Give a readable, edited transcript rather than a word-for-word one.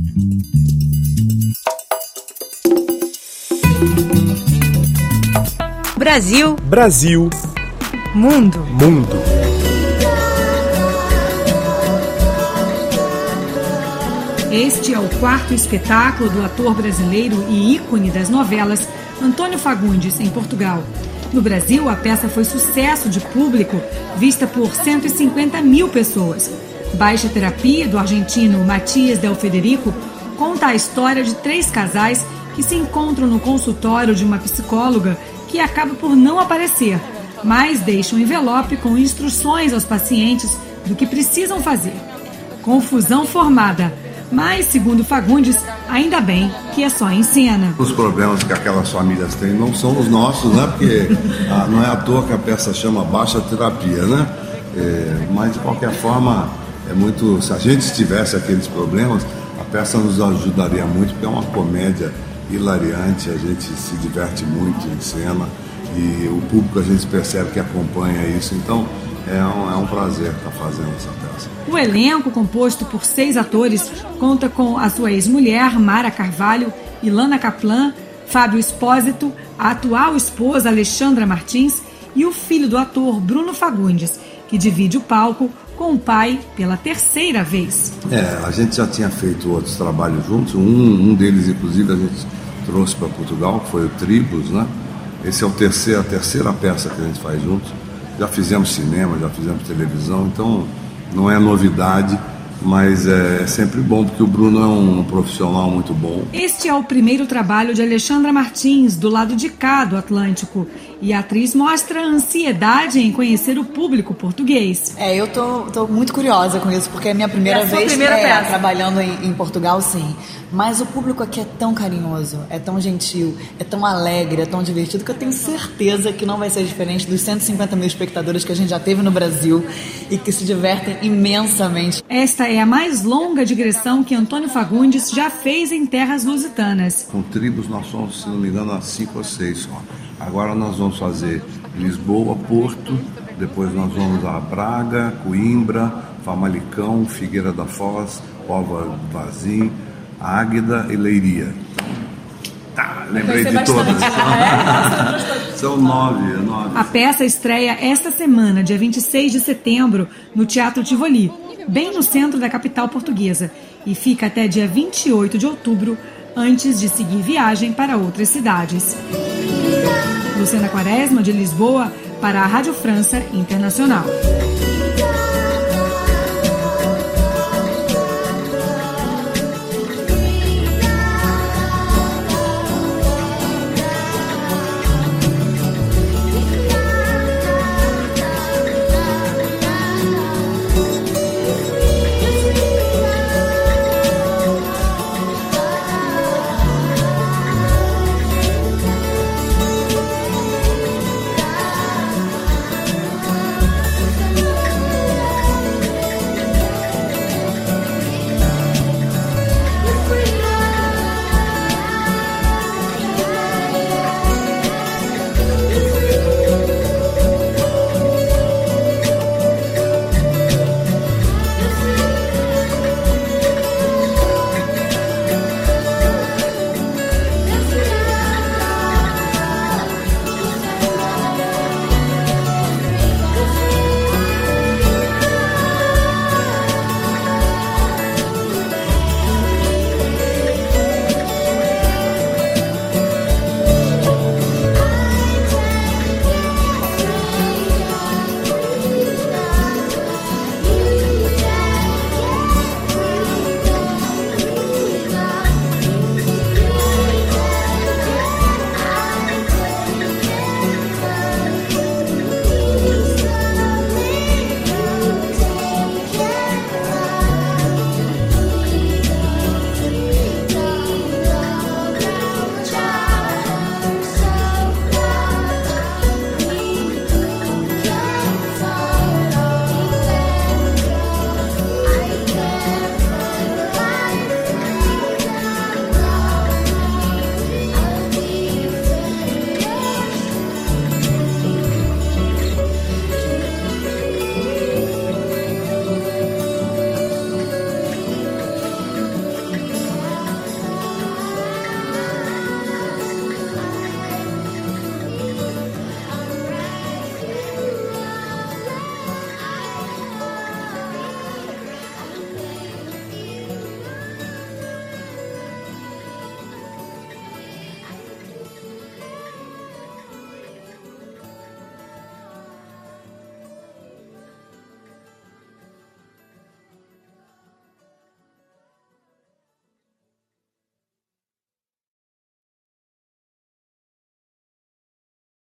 Brasil. Brasil. Mundo. Mundo. Este é o quarto espetáculo do ator brasileiro e ícone das novelas, Antônio Fagundes, em Portugal. No Brasil, a peça foi sucesso de público, vista por 150 mil pessoas. Baixa Terapia, do argentino Matias Del Federico, conta a história de 3 casais que se encontram no consultório de uma psicóloga que acaba por não aparecer, mas deixa um envelope com instruções aos pacientes do que precisam fazer. Confusão formada, mas, segundo Fagundes, ainda bem que é só em cena. Os problemas que aquelas famílias têm não são os nossos, né? Porque não é à toa que a peça chama Baixa Terapia, né? Mas, de qualquer forma, se a gente tivesse aqueles problemas, a peça nos ajudaria muito, porque é uma comédia hilariante, a gente se diverte muito em cena e o público a gente percebe que acompanha isso, então é um prazer estar fazendo essa peça. O elenco, composto por 6 atores, conta com a sua ex-mulher, Mara Carvalho, Ilana Kaplan, Fábio Espósito, a atual esposa, Alexandra Martins, e o filho do ator, Bruno Fagundes, que divide o palco com o pai pela 3ª vez. A gente já tinha feito outros trabalhos juntos, um deles, inclusive, a gente trouxe para Portugal, que foi o Tribos, né? Esse é a terceira peça que a gente faz juntos. Já fizemos cinema, já fizemos televisão, então não é novidade, mas é sempre bom, porque o Bruno é um profissional muito bom. Este é o primeiro trabalho de Alexandra Martins, do lado de cá do Atlântico, e a atriz mostra ansiedade em conhecer o público português. Eu tô muito curiosa com isso, porque é a minha primeira vez trabalhando em Portugal, sim. Mas o público aqui é tão carinhoso, é tão gentil, é tão alegre, é tão divertido, que eu tenho certeza que não vai ser diferente dos 150 mil espectadores que a gente já teve no Brasil e que se divertem imensamente. Esta é a mais longa digressão que Antônio Fagundes já fez em terras lusitanas. Com Tribos nós somos, se não me engano, a 5 ou 6 só. Agora nós vamos fazer Lisboa, Porto, depois nós vamos a Braga, Coimbra, Famalicão, Figueira da Foz, Póvoa de Varzim, Águeda e Leiria. Lembrei de todas. São 9. A peça estreia esta semana, dia 26 de setembro, no Teatro Tivoli, bem no centro da capital portuguesa, e fica até dia 28 de outubro, antes de seguir viagem para outras cidades. Luciana Quaresma, de Lisboa, para a Rádio França Internacional.